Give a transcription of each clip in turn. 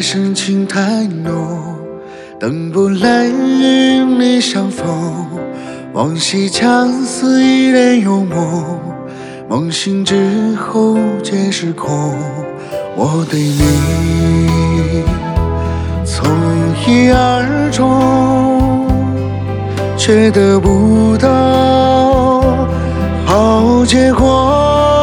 深情太浓，等不来与你相逢。往昔相思依然有梦，梦醒之后皆是空。我对你从一而终，却得不到好结果。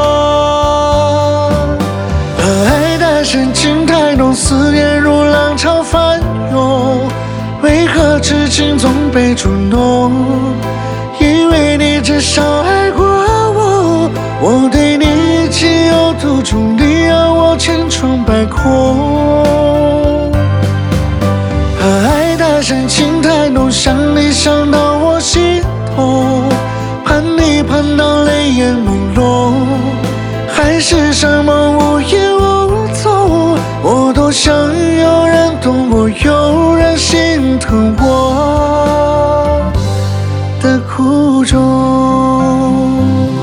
爱的深情太浓，思念如浪潮翻涌，为何痴情总被捉弄？因为你至少爱过我，我对你情有独钟，你让我千疮百孔。爱的深情太浓，想你想到我心痛，盼你盼到泪眼朦胧，海誓山盟无言无踪。我多想有人懂我，有人心疼我的苦衷。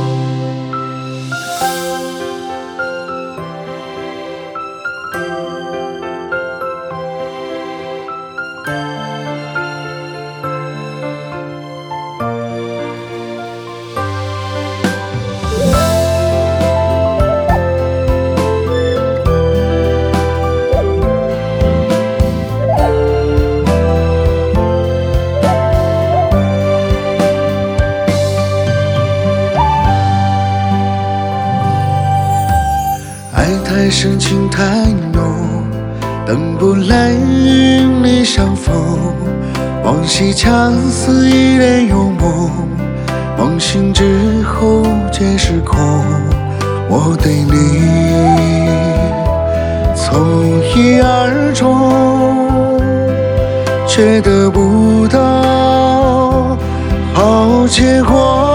爱太深情太浓，等不来与你相逢。往昔相思依然有梦，梦醒之后皆是空。我对你从一而终，却得不到好结果。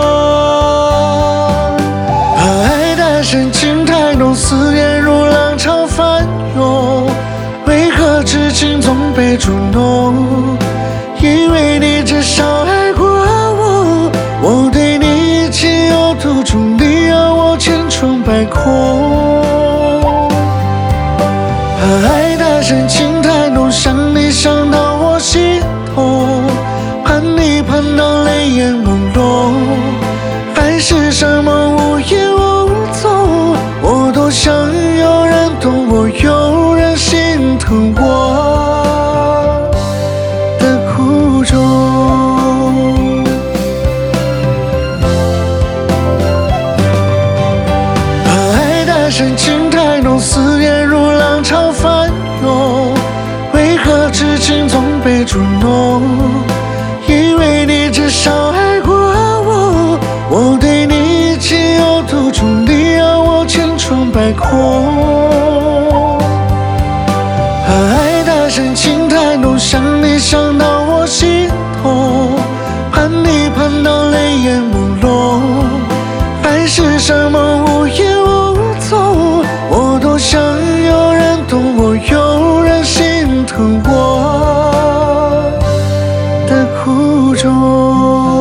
爱的深情太浓，思念如浪潮翻涌，为何痴情总被捉弄？因为你至少爱过我，我对你情有独钟，你让我千疮百孔。爱的深情太浓，想你想到我心痛，盼你盼到泪眼朦胧，海誓山盟无言无踪。我多想有人懂我，有人心疼我的苦衷。爱的深情太浓，思念如浪潮翻涌，为何痴情总被捉弄？因为你至少爱过我，我对你情有独钟，你让我千疮百孔。爱的深情太浓，想你想到我心痛，盼你盼到泪眼朦胧，海誓山盟无言无踪。我多想有人懂我，有人心疼我的苦衷。